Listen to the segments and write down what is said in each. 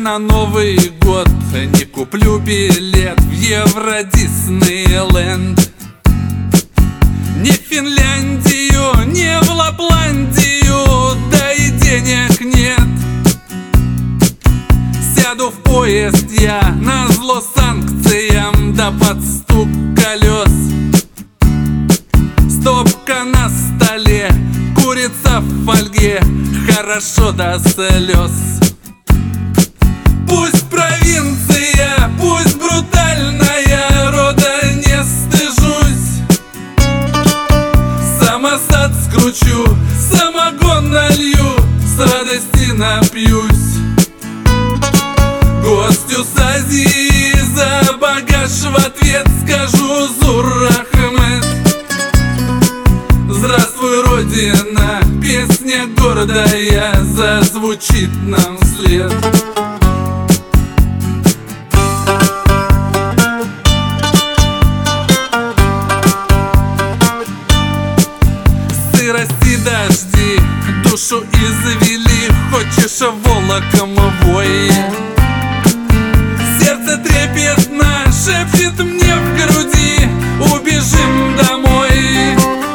на Новый год не куплю билет в Евро Диснейленд. Не в Финляндию, не в Лапландию, да и денег нет. Сяду в поезд я назло санкциям, да под стук колес. Стопка на столе, курица в фольге, хорошо до слез. Пусть провинция, пусть брутальная, рода не стыжусь. Самосад скручу, самогон налью, с радости напьюсь. Гостю с Азии за багаж в ответ скажу Зур Ахмед. Здравствуй, Родина, песня гордая зазвучит нам вслед. Сырости дожди душу извели, хочешь волоком вой. Сердце трепетно шепчет мне в груди: убежим домой.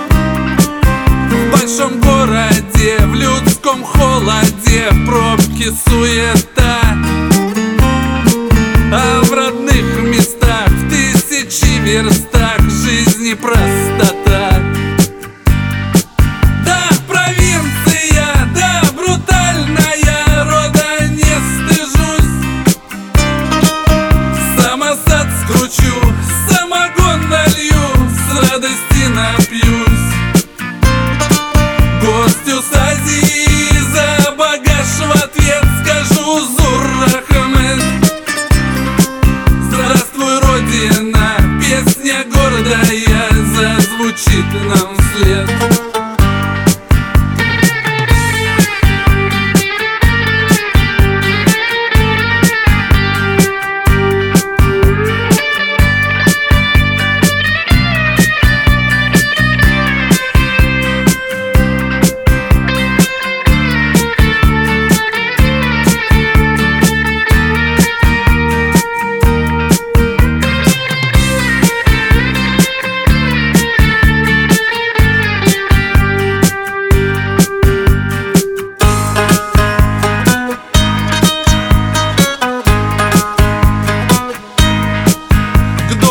В большом городе, в людском холоде, пробки, суета, а в родных местах, в тысячи верстах, жизни простота. Да, провинция, да, брутальная, рода не стыжусь. Самосад скручу, самогон налью, с радости напьюсь. Гостю с Азии за багаж в ответ скажу Зур Ахмед. Здравствуй, Родина, песня гордая зазвучит нам вслед.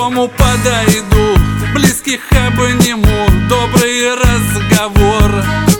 Подойду, близких обниму, добрый разговор.